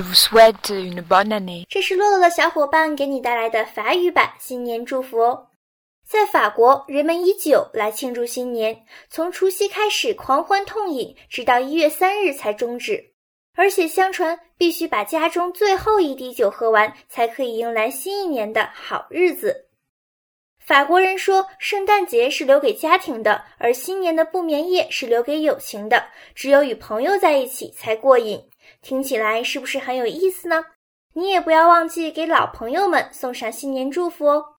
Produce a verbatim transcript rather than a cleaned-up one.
vous souhaite une bonne année。 这是洛洛的小伙伴给你带来的法语版新年祝福哦。在法国，人们以酒来庆祝新年，从除夕开始狂欢痛饮，直到一月三日才终止。而且相传必须把家中最后一滴酒喝完，才可以迎来新一年的好日子。法国人说，圣诞节是留给家庭的，而新年的不眠夜是留给友情的，只有与朋友在一起才过瘾。听起来是不是很有意思呢？你也不要忘记给老朋友们送上新年祝福哦。